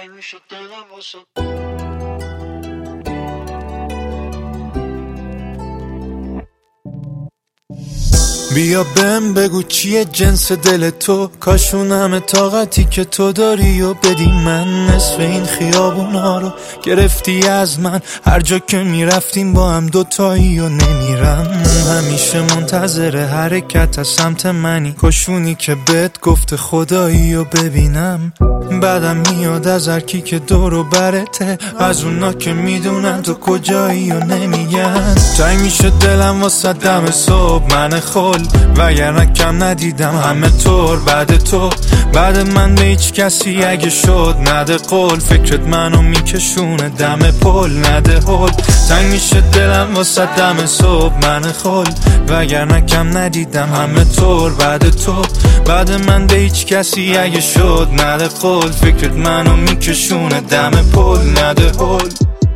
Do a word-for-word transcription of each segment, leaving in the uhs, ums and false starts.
تنگ میشه دلم واسه بیا بهم بگو چیه جنس دل تو، کاشون همه طاقتی که تو داری و بدی من. نصف این خیابونا رو گرفتی از من، هر جا که میرفتیم با هم دوتایی و نمیرم. همیشه منتظر حرکت از سمت منی، کاشونی که بهت گفته خدایی و ببینم. بعدم میاد از هرکی که دور و برته، از اونا که میدونن تو کجایی و نمیگن. تنگ میشه دلم واسه دم صبح من خل، وگرنه کم ندیدم همه طور بعد تو. بعد من به هیچ کسی اگه شد نده قول، فکرت منو میکشونه دم پل نده هل. تنگ میشه دلم واسه دم صبح من خل، وگرنه کم ندیدم همه طور بعد تو. بعد من به هیچ کسی اگه شد نده قول، فکرت منو میکشونه دم پل نده هل.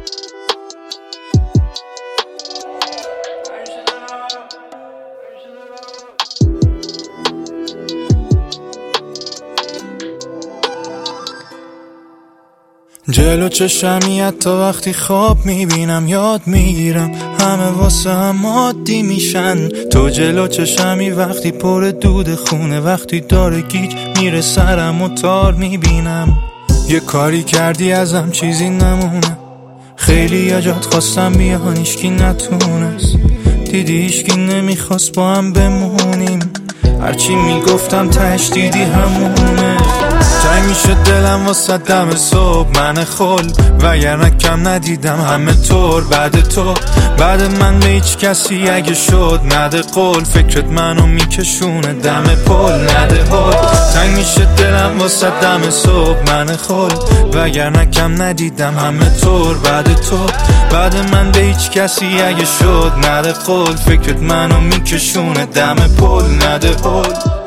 جلو چشمی حتی وقتی خواب میبینم یاد میگیرم، همه واسه هم عادی میشن. تو جلو چشمی وقتی پر دود خونه، وقتی داره گیج میره سرم و تار میبینم. یه کاری کردی ازم چیزی نمونه، خیلی یا جات خواستم بیان ایشکی نتونست. دیدی ایشکی نمیخواست با هم بمونیم، هرچی میگفتم تش دیدی همونه. تنگ میشه دلم واسه دم صبح من خل، وگرنه کم ندیدم همه طور بعد تو. بعد من به هیچ کسی اگه شد نده قول، فکرت منو میکشونه دم پل نده هل. تنگ میشه دلم واسه دم صبح من خل، وگرنه کم ندیدم همه طور بعد تو. بعد من به هیچ کسی اگه شد نده قول، فکرت منو میکشونه دم پل نده هل.